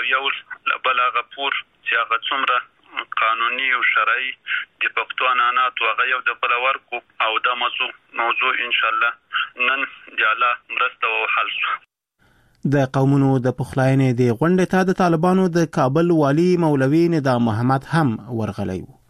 یو بل غفور چې هغه څومره قانوني او شرعي د پښتو عنعنات هغه یو د بل ورکو او دا موضوع ان شاء الله نن د الله مرسته او حل شو. د قومونو د پخلاینې د غونډې ته د طالبانو د کابل والی مولوي نظام محمد هم ورغلی و.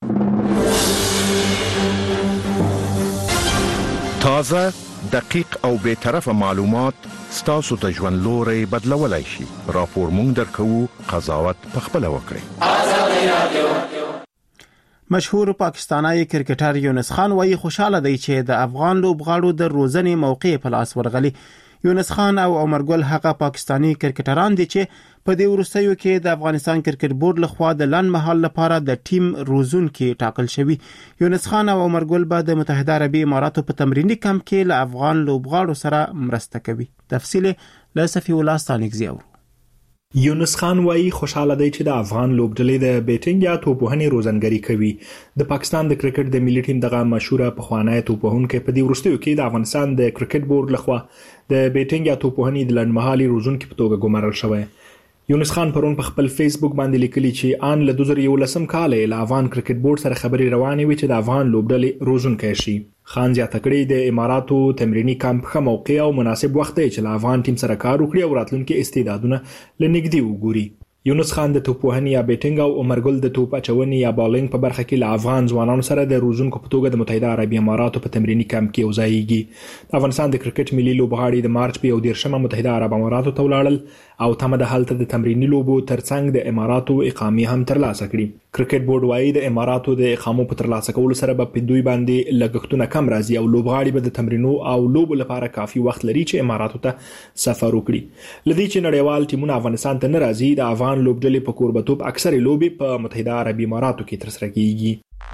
تازه، دقیق او بے طرفه معلومات ستاسو ته ژوند لوري بدلولای شي. راپور مونږ درکو، قضاوت پخپله وکړئ. مشهور پاکستانی کرکټر یونس خان وايي خوشاله دی چې د افغان لوبغاړو د روزنې موقع په لاس ورغلی. یونس خان او عمر ګل هغه پاکستانی کرکټران دي چې په دې وروستیو کې د افغانستان کرکټ بورډ لخوا د لنډ مهال لپاره د ټیم روزونکي ټاکل شوی. یونس خان او عمر ګل به د متحده عربي اماراتو په تمرینی کمپ کې له افغان لوبغاړو سره مرسته کوي. تفصیل له صفی الله ستانکزی اورو. یونس خان وايي خوشاله دی چې د افغان لوبډلې د بیټینګ یا توپوهنې روزنګري کوي. د پاکستان د کرکټ د ملي ټیم دغه مشهوره پخوانی توپوهونکی په دې وروستیو کې د افغانستان د کرکټ بورډ لخوا د بیټینګ یا توپوهنې د لنډمهالي روزونکي په توګه ګمارل شوی. یونس خان پرون په خپل فیسبوک باندې لیکلی چې ان له 2011 کال له افغان کرکټ بورډ سره خبري روانې وي چې د افغان لوبډلې روزونکي شي. خان زیاته کړی د اماراتو تمرینی کمپ ښه موقع او مناسب وخت دی چې له افغان ټیم سره کار وکړي او راتلونکي استعدادونه لنګدي وګوري. یونس خان د توپوهنې یا بیټینګ او عمر ګل د توپ اچونې یا بالینګ په برخه کې له افغان ځوانانو سره د روزونکو په توګه د متحده عربي اماراتو په تمرینی کمپ کې وځایږي. د افغانستان د کرکټ ملي لوبغاړي د مارچ په 11 متحده عربي اماراتو ته ولاړل او تمه د حالت د تمرینی لوبو ترڅنګ د اماراتو اقامه هم ترلاسه کړي. کرکټ بورډ وايي د اماراتو د اقامو په ترلاسه کولو سره به په دوی باندې لګښتونه کم راځي او لوبغاړي به د تمرینو او لوبو لپاره کافي وخت لري چې اماراتو ته سفر وکړي. لدې چې نړیوال ټیمونه افغانستان ته نه راځي، د افغان لوبډلې په کوربتوب اکثر لوبي په متحده عربي اماراتو کې ترسره کیږي.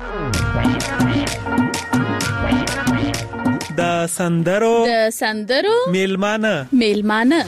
د سندرو میلمانه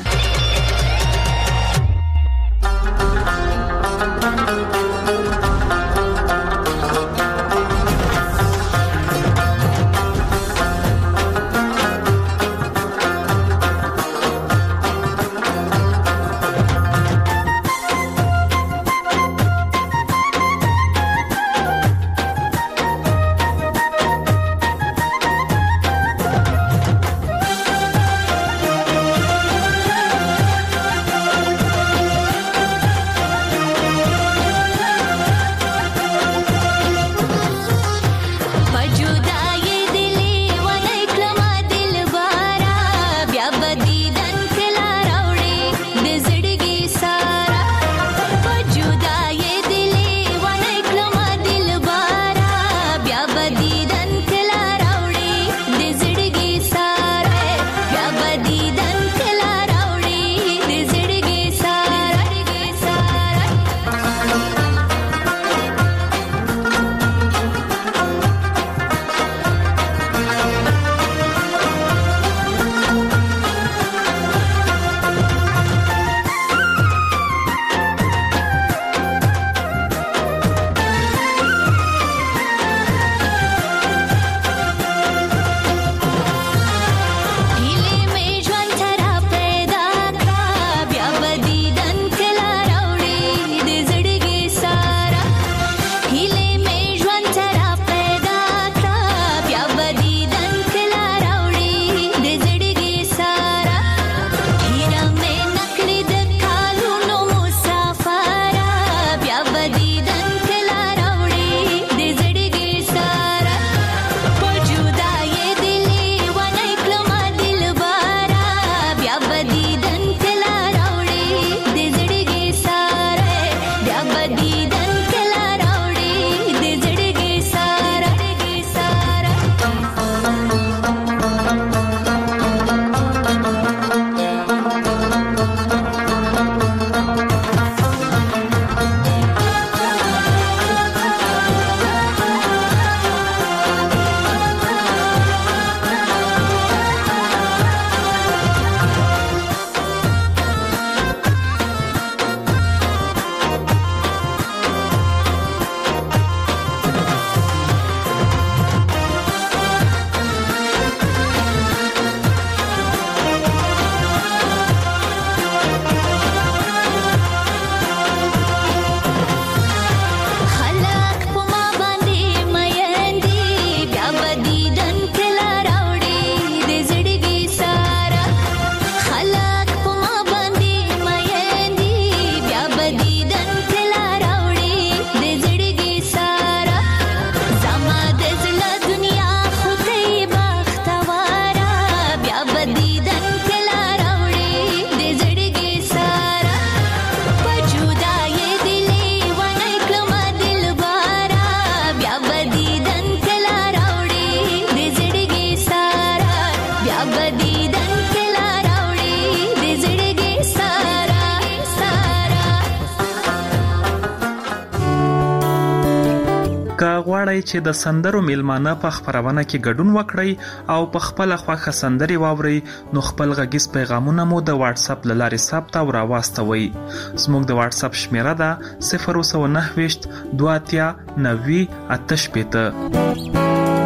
که غواړئ چې د سندرو میلمانه په خپرونه کې ګډون وکړئ او په خپل خوښه سندري واورئ نو خپل غږیز پیغامونه مو د واتس اپ له لارې ثبت او راواستوئ. زموږ د واتس اپ شمیره ده 029 2 90 88.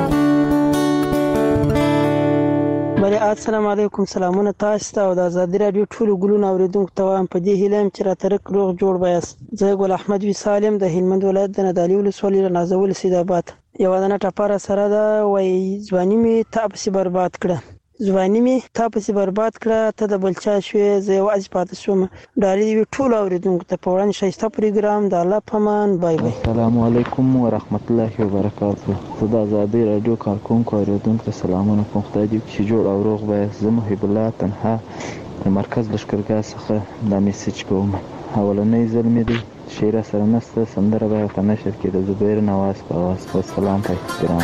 السلام علیکم. سلامونه تاسو ته او د آزادۍ رادیو ټولو ګلونو اوریدونکو ته وایم په دې هیله چې را ترک روغ جوړ بیاست. زه ګل احمد وی سالم د هلمند ولایت د ندالي ولسوالۍ نازول سیداباد. یو دنه ټپاره سره ده وای ځواني می تاسو برباد کړه. ځواني می تاسو برباد کړه ته د بلچا شوې زه واځ پاتې شوم. ډالې وی ټولو اوریدونکو ته په وړاندې شایسته پروګرام د الله پامان. بای بای. السلام علیکم ورحمت الله وبرکاته. زه د آزادۍ رادیو کارکونکو اوریدونکو ته سلامونه کوم. خدای دې چې جوړ او روغ وي. زه محب الله تنها د مرکز لشکرګاه څخه د میسج کوم. اولنۍ ځل مې دی شعر سره نسته سندره به په نشر کې د زبیر نواز په आवाज په سلام په احترام.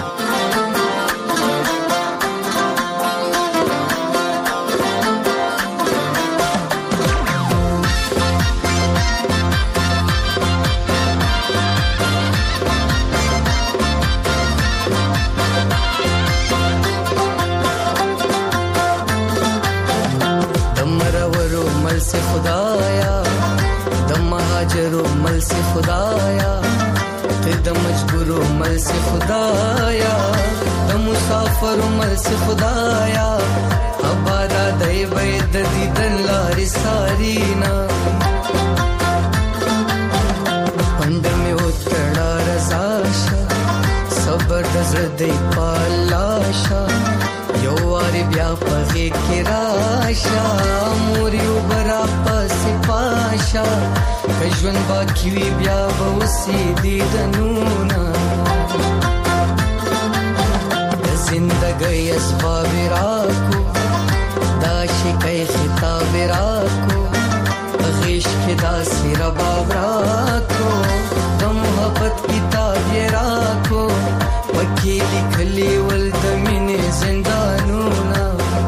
خدایا ابادا دای بيد دیدن لاري سارینا پند می وتړه رضاشا صبر د زړه پالاشا یو واری بیا پغې کې راشا موريو برا پس پاشا کژون باقی وی بیا وسی دیدنونا زندگی اسباب راکو داشی کئی خطاب راکو غیش کی داسی رباب راکو دم محبت کتاب یہ راکو وکی لکھلی والدمین زندانونا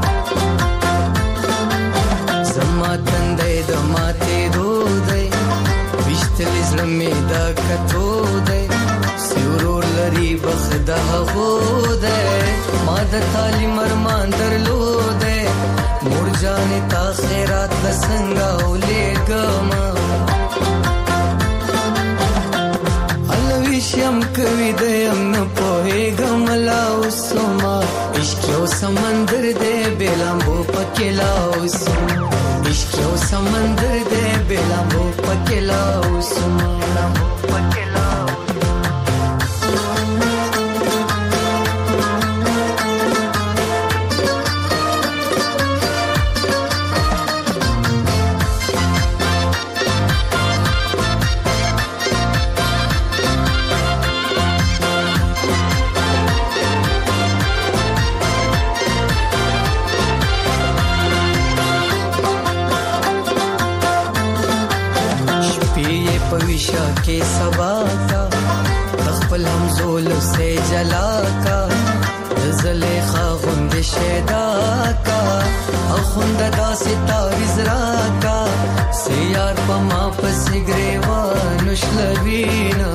زما تندے دماتے دو دے وشتل ازلمی دا کتو دے سیورور لری بخدا غو دے ما د تعلیم ارمان درلو دے مور جانے تا خیرات لسنگا اولیگما الویشیم کوي دے ام نپوئے گملاو سوما عشقیو سمندر دے بیلامبو پکیلاو سوما عشقیو سمندر دے بیلامبو پکیلاو سوما पविशा के सबा का तखपल हम जोल से जला का ज़लेखा गुंद शेदा का अखुंद दा सिता विजरा का सियार पमा पसिग्रेवा नुशलवीना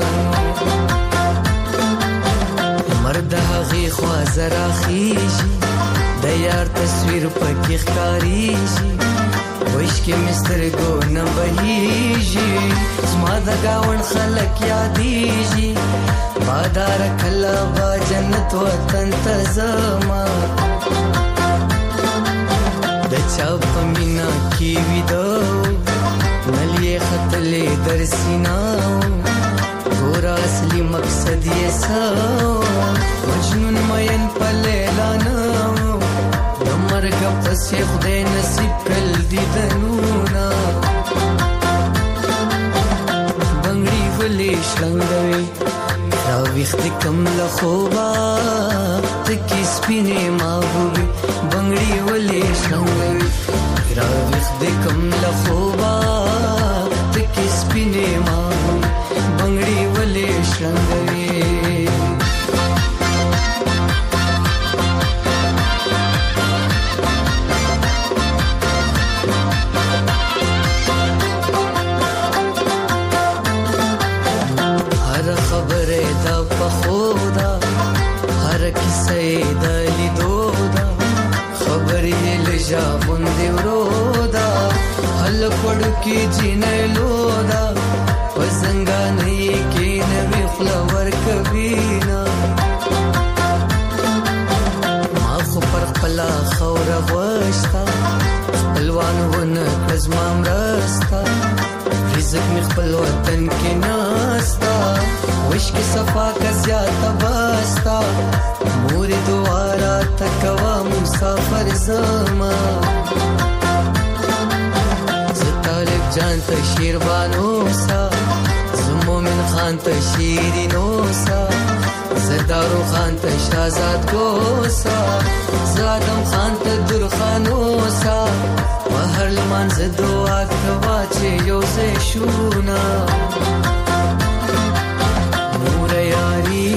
मर्द हगी ख्वाजरा खीजी दयार तस्वीर पकी खकारीजी وشکی مسترګو نه بهیږي زما د گاون خلک یادېږي بادار کله با جنت وطن ته زما د چا په مینا کې ویدو نلې خطلې در سیناو ګور اصلي مقصد یې سو مجنون مین په لیلا نو مرګ پس خدای نصیب کړل دیدنونا بنگړي ولې شلنګوي را وخت کم له خوبا تکي سپینې محبوبي بنگړي ولې شلنګوي را وخت کم له خوبا تکي سپینې محبوبي بنگړي ولې شلنګوي کې جنلو دا وزنګانې کې نوې خلور کوینا ما خو پر خپل خور غوښتا خپلوان ونه کزمام راستا رزق می خپل وطن کې ناستا وش کې صفا کا زیات باستا مور دوارا تکوا مسافر زما طالب جان ته شیروانو سا زمومن خان ته شیرینو سا زدارو خان ته شہزاد کو سا زادم خان ته درخانو سا وهر لمن زدوا کوا چې یو څه شونا نور یاري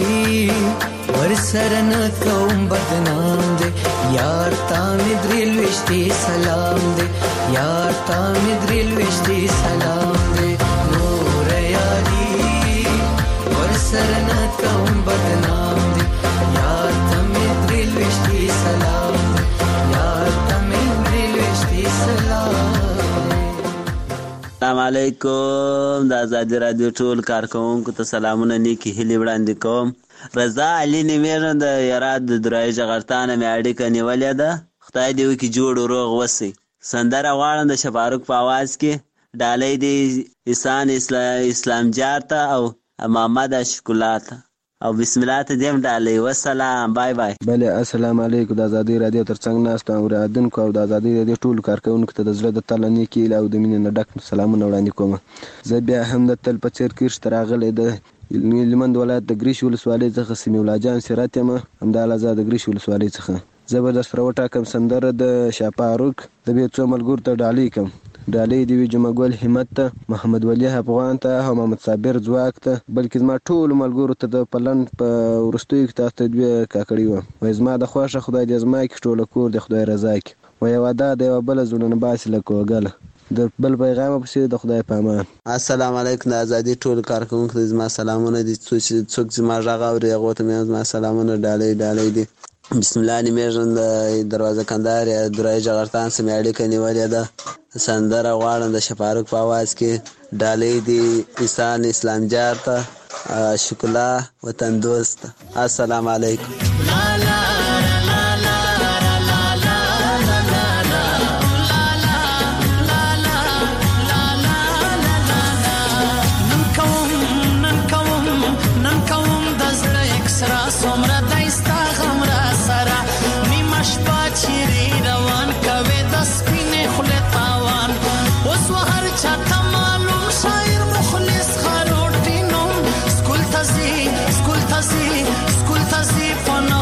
ورسرن کوم بدنام دے یار تا می دریل وشتی سلام دے یار تا می دریل وشتی سلام دے نور یاری ورسرن کوم بدنام دے یار تا می دریل وشتی سلام دے یار تا می دریل وشتی سلام دے. السلام علیکم د آزادی رادیو ټول کارکونکو ته سلامونه نیکی هیلې وړاندې کوم. رضا علي نیمېرن د یراد د درای جغرتانه مې اړیکه نیولې ده. خدای دې وکړي جوړ روغ وسی. سندره غواړم د شفاروق په आवाज کې ډالۍ دې احسان اسلام جار ته او محمد اشکلا ته او بسم الله ته دیم ډالۍ. والسلام بای بای. بله السلام علیکم. د آزادی رادیو ترڅنګ ناست اوریدونکو او د آزادی رادیو ټول کارکونکو ته د زړه د تله نیکې او د مینې نه ډک سلامونه وړاندې کوم. زه بیا هم د تل په څیر کښ ته راغلی د هلمند ولایت د ګریش ولسوالۍ څخه سمیع الله جان سیرت یم. همداراز د ګریش ولسوالۍ څخه زه به درسره وټاکم سندره د شاپاروک د بیا څو ملګرو ته ډالۍ کړم. ډالۍ د وي جمعه ګل همت ته، محمد ولی افغان ته او محمد صابر ځواک ته، بلکې زما ټولو ملګرو ته د پلن په وروستیو کې تاسو ته دوې کاکړي وم. وایي زما د خوښه خدای دې زما کې ټوله کور د خدای رضا کې. وایي واده د یوه بله زړونه باسي لکه وګله د بل پیغام پسې د خدای په امان. السلام علیکم. د آزادی ټول کارکونکو ته زما سلامونه دي. څوک زما غږ اوري هغو ته مې زما سلامونه ډالۍ دي. بسم الله نیمېژن د دروازه کندهار یا درای جغرتان سمې اړیکه نیولې ده. سندره غواړم د شفاروق په आवाज کې ډالۍ دي احسان اسلام جار ته، شکلا وطن دوست. السلام علیکم. Skultazi,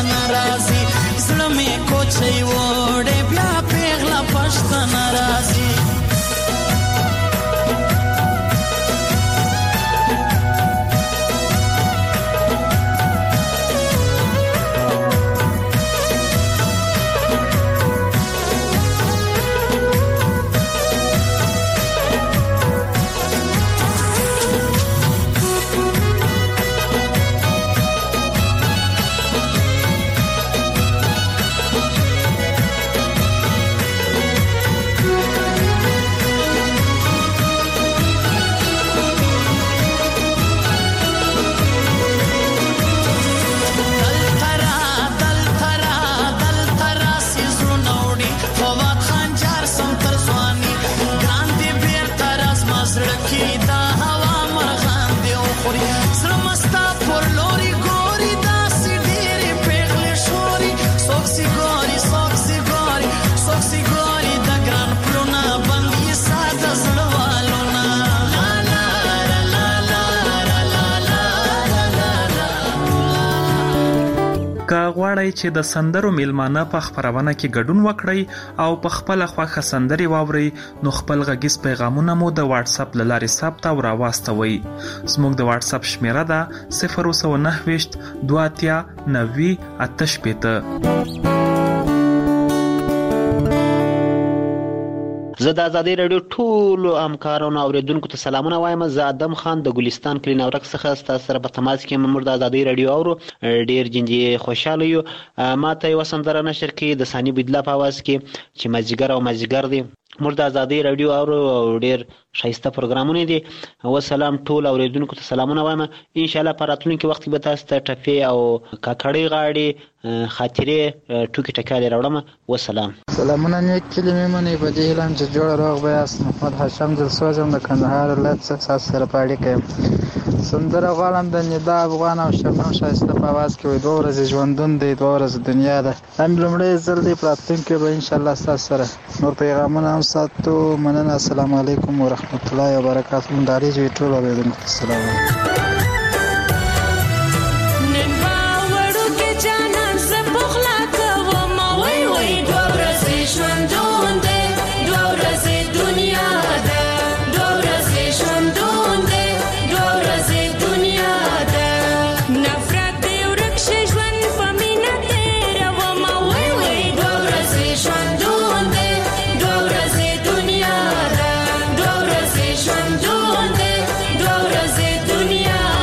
ناراضي زړه مې کوچي وړې بیا پیغله پښت ناراضي غواړئ چې د سندرو میلمانه په خبرونه کې ګډون وکړئ او په خپل خوښه سندري واوري نو خپل غږیز پیغامونه مو د واتس اپ لارې ثبت او راواستوي. زموږ د واتس اپ شمیره ده 099 23 90 88. زه د ازادي رادیو ټول همکارانو اوریدونکو ته سلامونه وایم. زه ادم خان د ګلستان کلی نورک څخه ستاسو سره په تماس کې ممر د ازادي رادیو اورو. ډیر جنجي خوشاله یو. ماته یو سندره نشر کې د ثاني بدلا په आवाज کې چې مازیګر او مازیګر دی مر د ازادي رادیو اورو ډیر شایسته پروګرامونه دي. وسلام ټول اوریدونکو ته سلامونه وایم. ان شاء الله په راتلونکي وخت کې به تاسو ته ټپې او کاکړې غاړي خاطرې ټوکی ټکالې راوړم. وسلام. سلامونه نیک کلمې منې په دې اعلان چې جوړ روغ بیاست. محمد هاشم دلسوزم د کندهار ولایت څخه تاسو سره پاړې کوم. سندره غواړم د ندا افغان او شرنو شایسته په आवाज کې وي. 2 ورځې ژوندون دی 2 ورځې دنیا ده. هم لمړی ځل دی په راتلونکي به ان شاء الله تاسو سره نور پیغامونه هم ساتو. مننه. السلام علیکم ورحمت الله وبرکاته. منداري جوړ ټول اوریدونکو ته سلام. دنیا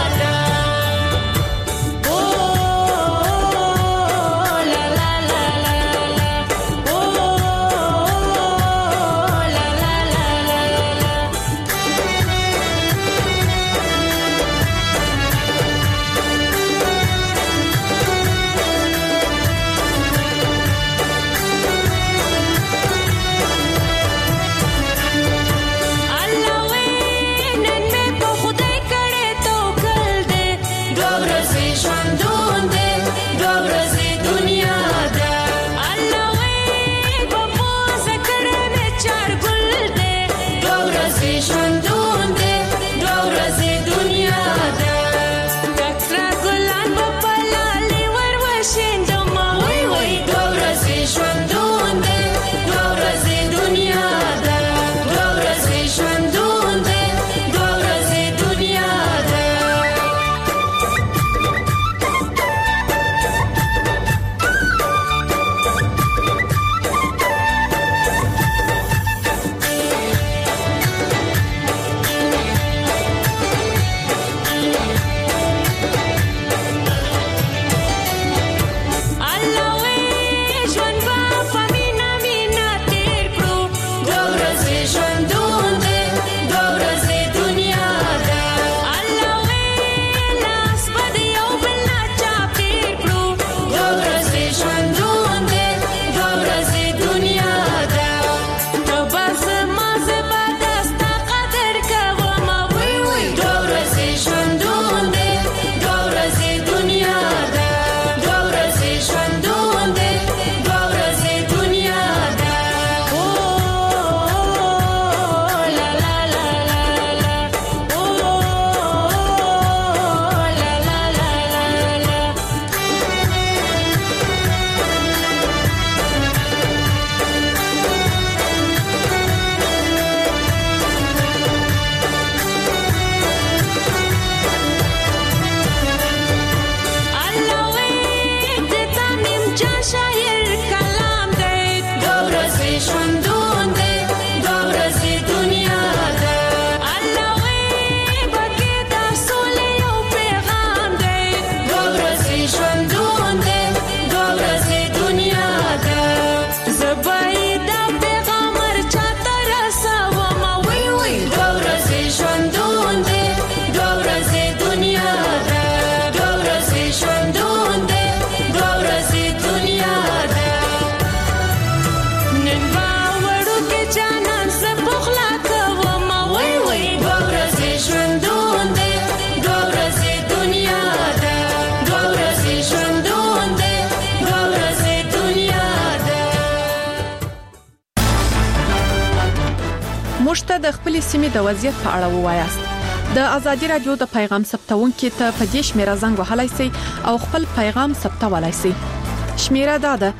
موږ ته د خپل سیمې د وضعیت په اړه ووایاست د ازادي رادیو د پیغام ثبتونکو ته په دې شمیره زنګ وهلای شئ او خپل پیغام ثبتولای شئ شمیره دا ده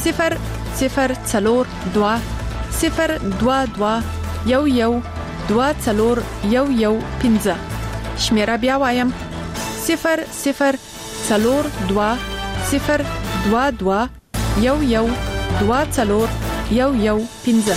002 022 11 شمیره بیا وایم 002 022 11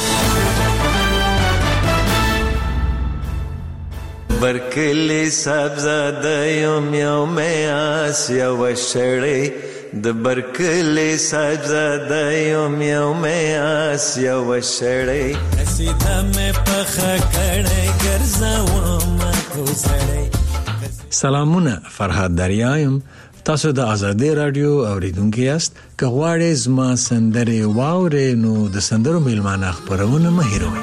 برکلی سبزاده یم یوم آسیا و شړی د برکلی سبزاده یم یوم آسیا و شړی قصیده مې پخه کړی ګرځوم کوسړی. سلامونه، فرهاد دریایم. تاسو د ازادي رادیو اوریدونکو یاست. که غواړئ زما سندرې واورئ نو د سندرو میلمانه خبرونه مه هېروئ.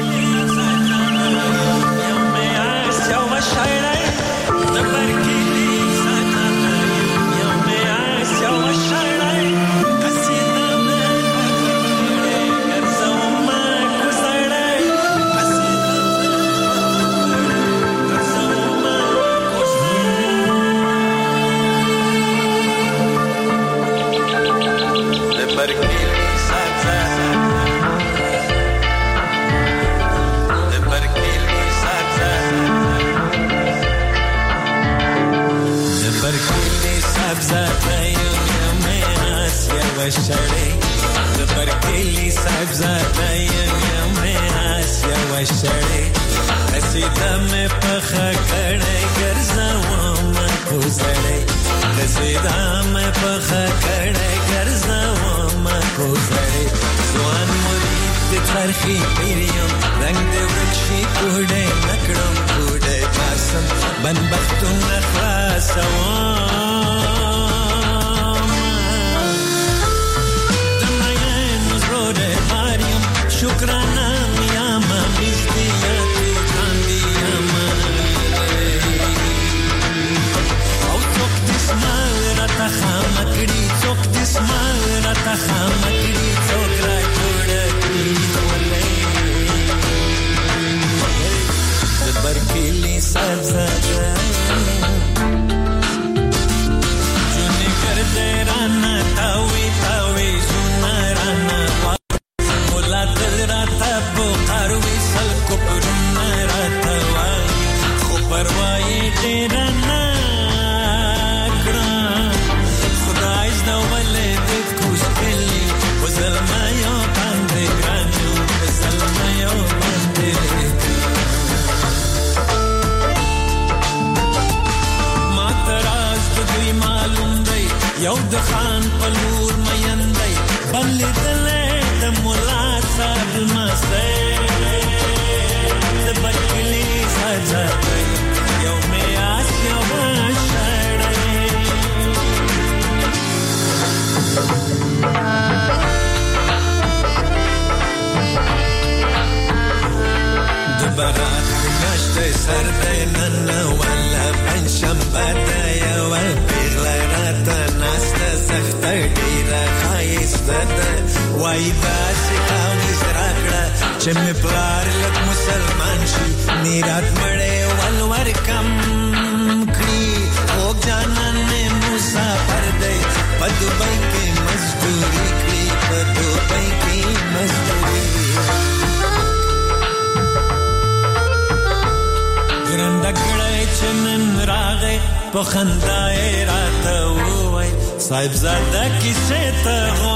صاحب زاده کیسه ته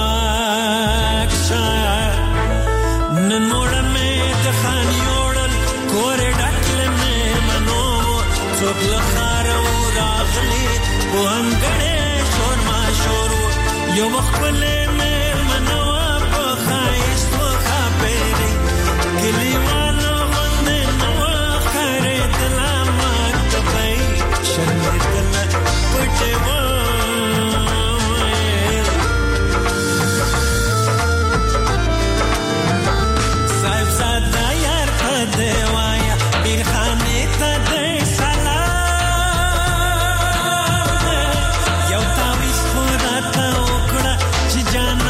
واکشا نن موړه مې د خان یوړل کور ډکل مې منو څوک لخر و راغلی وانګړې شور ما شور یو خپل مې منو په خایست و خبرې کلیوالو باندې نو خره دلامت پي شرمېدل پټه देवाया पीर खाने ता दे सलाम यौ ताविस खोरा ता ओकड़ा ची जान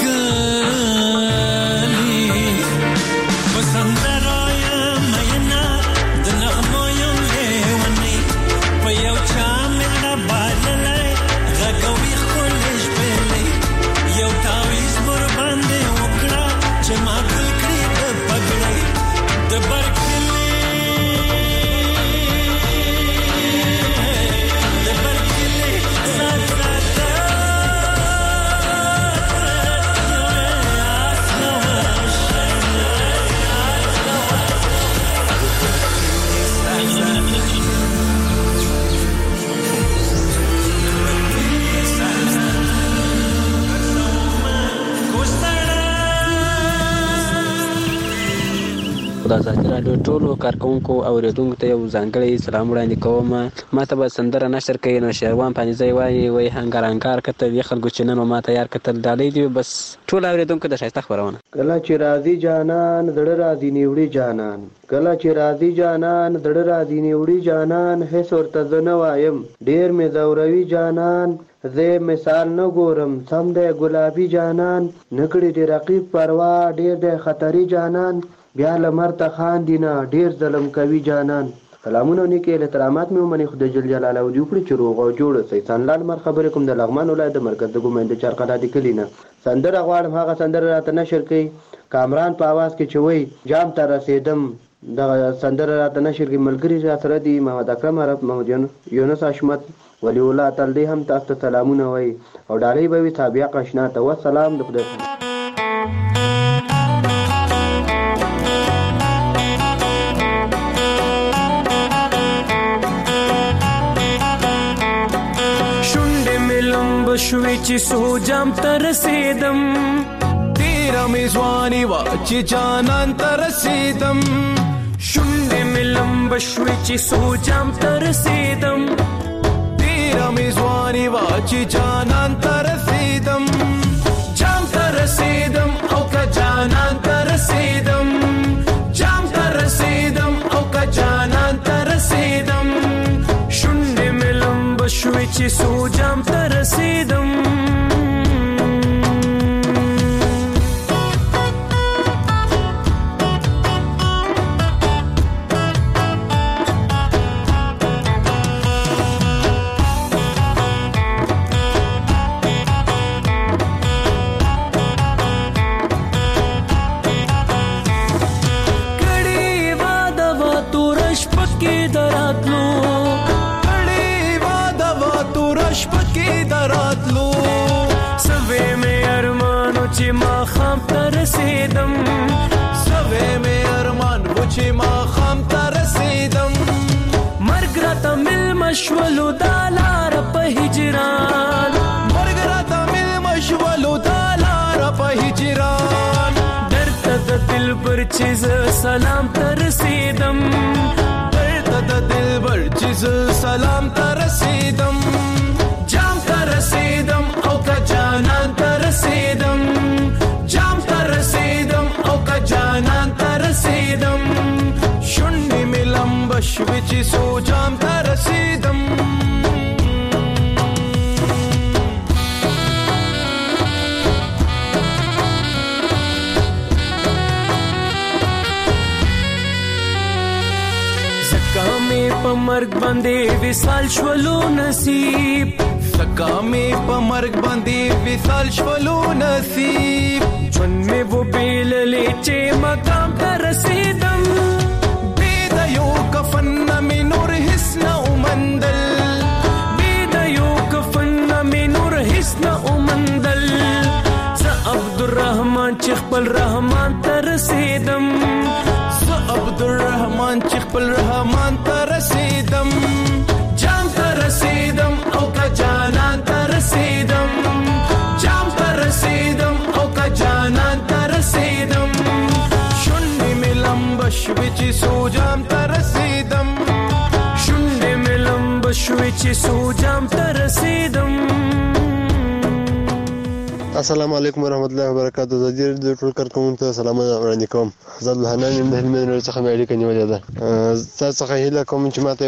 د ازادي راډیو ټولو کارکونکو او اوریدونکو ته یو ځانګړی سلام وړاندې کوم. ما ته به سندره نشر کوي نو شهروان پانیزی وایي هنګار هنګار کتل یې خلکو چې نن ما ته یار کتل ډالۍ دی. بس ټول اوریدونکو د ښایسته خپرونه. کله چې راځي جانان زړه راځي نیوړي جانان، کله چې راځي جانان زړه راځي نیوړي جانان، هیڅ ورته زه نه وایم ډېر مې ځوروي جانان، زه مثال نه ګورم سم دی ګلابي جانان، نکړي دې رقیب پروا ډېر دی خطري جانان، بیا لمر ته خاندي نه ډېر ظلم کوي جانان. سلامونه نیکې احترامات مې ومني خدای جل جلاله دې وکړي چې روغ او جوړ اوسئ. سانلال مر خبرې کوم د لغمان ولایت د مرکز د ګومند چارقدادي کلي نه. سندره غواړم هغه سندره راته نشر کړي کامران په اواز کې چې وایي جام ته رسېدم. دغه سندره راته نشر کړي ملګري را سره دي محمد اکرم عرب، محمد یونس حشمت، ولی الله تعالی دې هم تاسو ته سلامونه وایي او ډالۍ به وي تابعه قشنا ته. والسلام د خدای شوی چې سو جام تر رسیدم، تیرا میزوانی وا چې جانان تر رسیدم، شونډې ملم بشوی چې سو جام تر رسیدم، تیرا میزوانی وا چې جانان تر رسیدم، جام تر رسیدم او که جانان تر رسیدم، جام تر رسیدم او که جانان تر رسیدم، شونډې ملم بشوی چې سو جام تر رسیدم. مشولو دالار په هجران، مرګ راته مل مشولو دالار په هجران، درته د دلبر چې زه سلام ته رسیدم، درته د دلبر چې زه سلام ته رسیدم، جام ته رسیدم او که جانان ته رسیدم، جام ته رسیدم او که جانان ته رسیدم، شونډې مې لمبه شوې چې سو جام ته رسیدم. زکا مې په مرګ باندې وصال شولو نصیب، زکا مې په مرګ باندې وصال شولو نصیب، ژوند مې و بیللې چې مقام ته رسیدم، بې د یو کفن نه مې نور هیڅ نه ومندل، بې د یو کفن نه مې نور هیڅ نه ومندل، زه عبدالرحمن چې خپل رحمان ته رسیدم، زه عبدالرحمن چې خپل رحمان ته رسیدم، جام ته رسیدم او که جانان ته رسیدم، جام ته رسیدم او که جانان ته رسیدم، شونډې مې لمبه شوې چې سو جام ته رسیدم، شونډې مې لمبه شوې چې سو جام ته رسیدم. السلام علیکم ورحمت الله وبرکاته. د دې ټول کارکونکو ته سلامونه وړاندې کوم. زه الحنان یم د هلمند ولایت څخه مې اړیکه نیولې ده. تاسو څخه هیله کوم چې ماته یو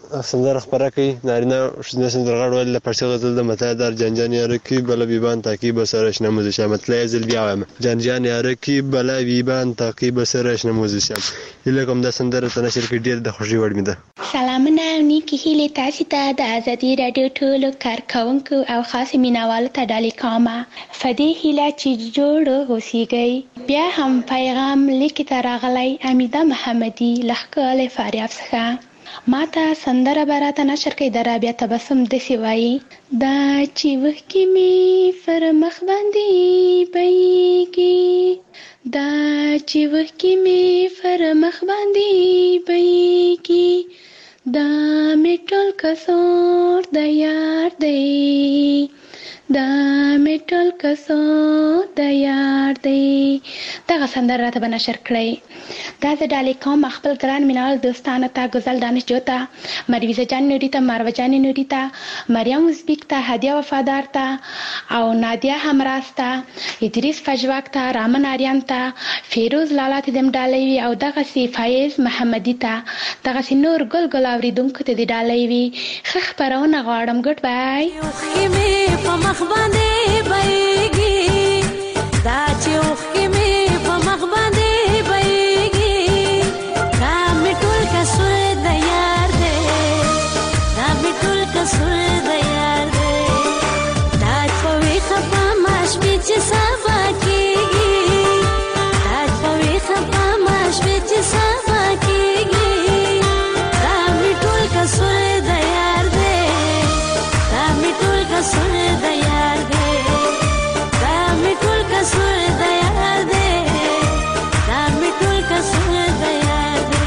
سندره خبره کوي نارینه ښځینه سندرغاړو ویل له پړسې غزل د متا دار جانجان یاره کی بل بیبان تاکي بسره شنه موزیشن مطلب زل بیا وایم جانجان یاره کی بل بیبان تاکي بسره شنه موزیشن الکم د سندره تنشر کې ډیر د خوشي وړ مې ده. سلامونه نیکی هیله تاسو ته د ازادي رادیو ټولو کارکونکو او خاص مینوالو ته ډالۍ کوم. فدی هیله چې جوړ اوسېږئ. بیا هم پیغام لیکي ته راغلی امیده محمدي لهکاله فاریاب څخه. ماته سندره براته نشر کوي د رابعه تبسم داسې وایي دا چې وښکې مې پر مخ باندې بهیږي دا چې وښکې مې پر مخ باندې بهیږي دا مې ټول کسور د یار دی دا مې ټول کسور د یار دی. دغه سندره راته به نشر کړئ. دا زه ډالۍ کوم خپل ګران مینوال دوستانو ته غزل دانش جوته مرویزه جان نوري ته مروه جان نوري ته مریم ازبیک ته هدیه وفادار ته او نادیه همراز ته ادریس فجواک ته رامن آریان ته فیروز لالا ته دم ډالۍ وي او دغه سی فایز محمدي ته دغه سی نور ګل ګل اوریدونکو ته دی ډالۍ وي. ښه خبرونه غواړم. ګډ بای. په مخ باندې بهیږي دا چې اوښکې مې په مخ باندې بهیږي دا مې ټول کسور د یار دی دا مې ټول کسور د یار دی دا په ویښه په ماش مې چې سبا کېږي دا په ویښه په ماش مې چې سبا کېږي دا مې ټول کسور د یار دی دا مې ټول کسور د یار دی دا مې ټول کسور د یار دی دا مې ټول کسور د یار دی.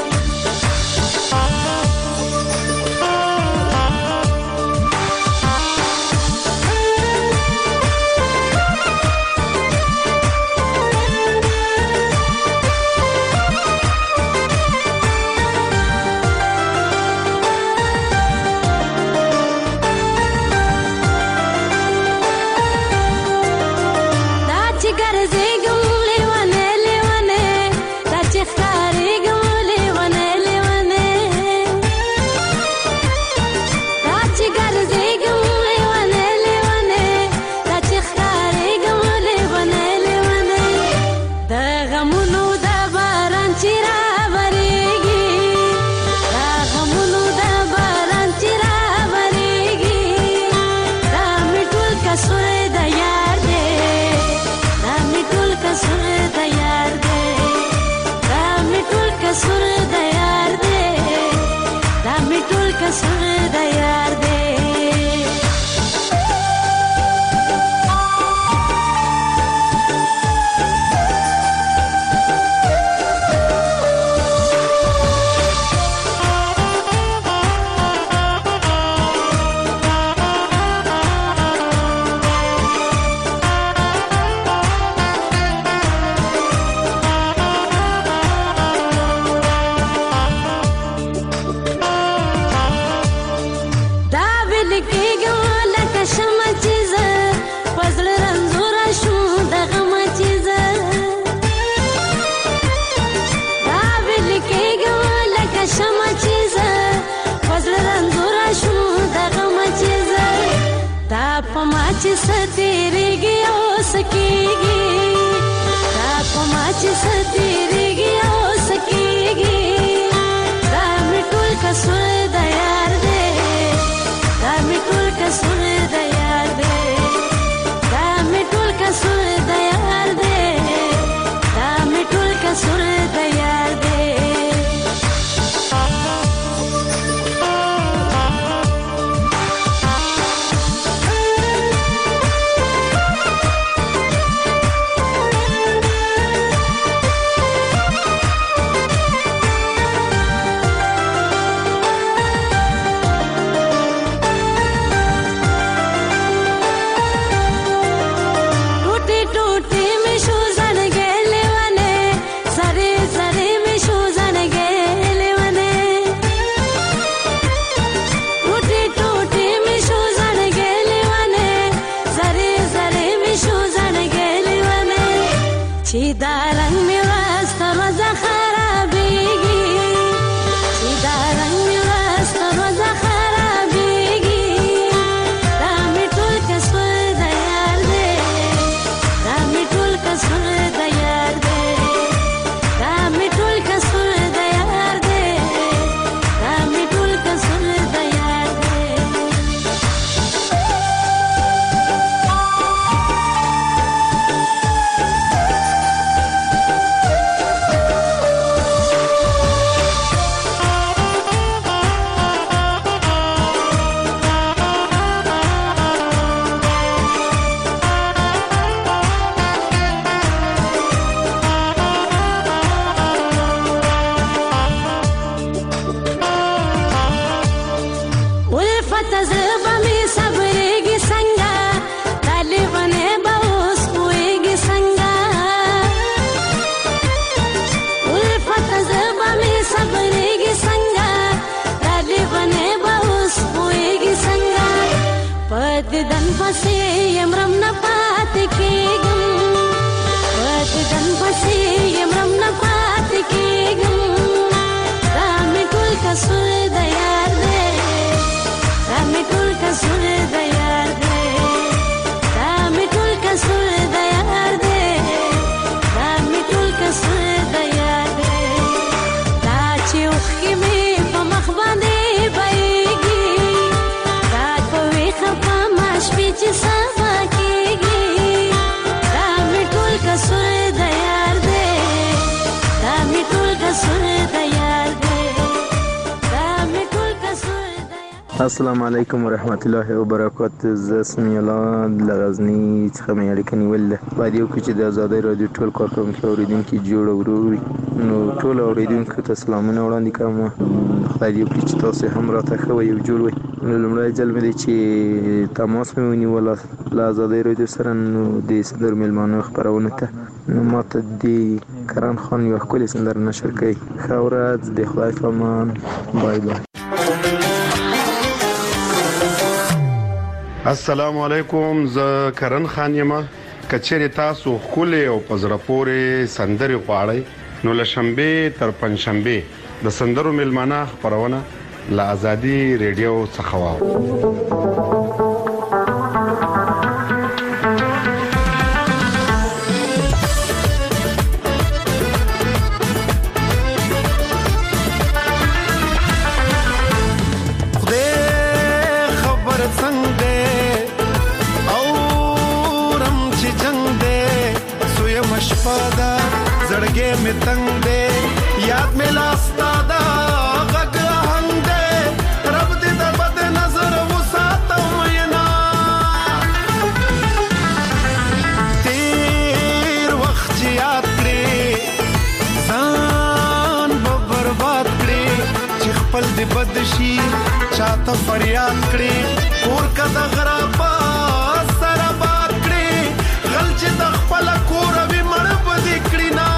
چې ستېرېږي او سکېږي دا په ما چې ستېرېږي او سکېږي دا مې ټول کسور د یار دی دا مې ټول کسور د یار دی دا مې ټول کسور د یار دی دا مې ټول کسور د یار دی. پسې یمرم نه پاتې کېږم په دیدن پسې یمرم نه پاتې کېږم دا مې ټول قصور د یار دی دا مې ټول قصور د یار دی دا مې ټول قصور د یار دی دا مې ټول قصور د یار دی دا چې اوښکې مې په مخ باندې بهیږي دا کوي خفه ما شپې چې سبا کېږي دا مې ټول قصور د یار دی دا مې ټول قصور د یار دی دا مې ټول قصور د یار. السلام علیکم ورحمت الله وبرکاته. زه سمیع الله له غزني څخه مې اړیکه نیولې ده. باید یو کې چې د ازادۍ رادیو ټول کارکوونکي اورېدونکي جوړ ورور وي نو ټول اورېدونکو ته سلامونه وړاندې کوم. خدای دې وکړي چې تاسو هم راته ښه وئ او جوړ وئ. نو لومړی ځل مې دی چې تماس مې ونیول له ازادۍ رادیو سره نو د سندرو میلمانو خپرونو ته نو ماته د کرن خان یوه ښکلې سندره نشر کوي. ښه ورځ د خدای په امان. بای بای. السلام علیکم. زه کرن خان یم. کچېرې تاسو ښکلې او په زړه پورې سندرې غواړئ نو له شنبې تر پنجشنبې د سندرو میلمانه خپرونه له ازادي ریډیو څخه واورئ. زړګې مې تنگ دے یاد مې لاستا دا غږ هنګ دے رب دې د بد نظر وساتم مینا تیر وخت یاد کړې ځان به برباد کړې چې خپل دې بد شي چاته فریاد کړې کور کا د غرابا سره باد کړې غل چې د خپل کور وی مړ بدې کړې نا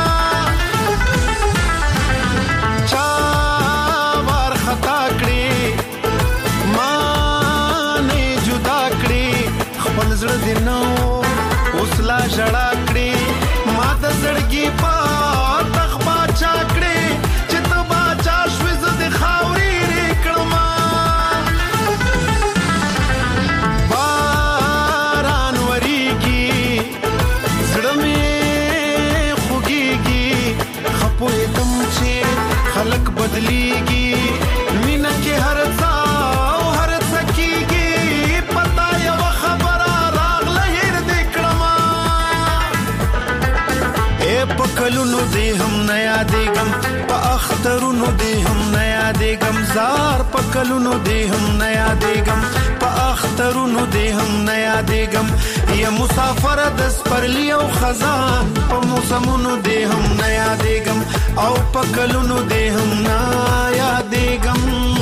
زړه دې نو اوس لا ژړا کړې ما د زړګي په تخبا چا کړې چې ته باچا شوې زه دې خاورې رې کړم باران وریږي زړه مې خوږېږي خپوېدم چې خلک بدلېږي مینه کې هر څه او هر څه کېږي پتا یوه خبره پکلونو دې هم نه یادېږم په اخترونو دې هم نه یادېږم زار پکلونو دې هم نه یادېږم په اخترونو دې هم نه یادېږم یا مسافر د سپرلی او خزان په موسمونو دې هم نه یادېږم او پکلونو دې هم نه یادېږم.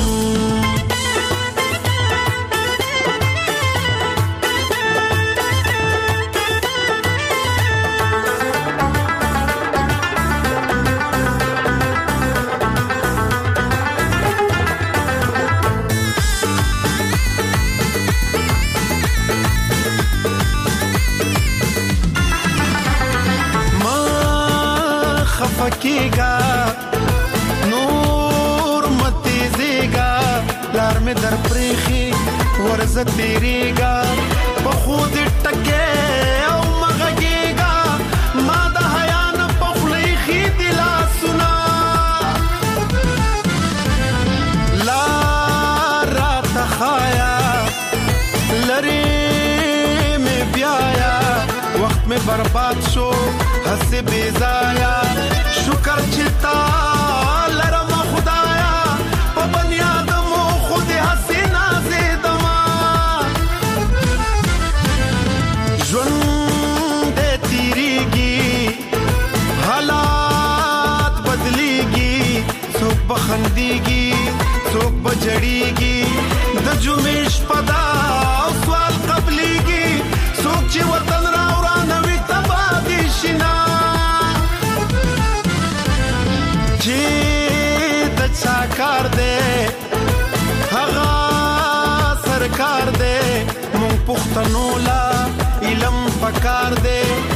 فکیگا نور متیزیگا لار میں در پریخی ورز تیریگا بخود ٹکے او مغگیگا ما دا حیان پخلیخی دلا سنا لارا تخایا لری میں بیایا وقت میں برباد شو حس بیزایا شکر چتا لرم خدایا په بنی آدم خود حسینا زیدما ژوند تیریږي حالات بدلیږي څوک بخنديږي څوک بجړیږي د جمعش پدا او سوال قبليږي څوک چې وطن را ورانوي تبا دي شنا کار دے هغه سرکار دے مونږ پخت پښتنو لا علم پکار دی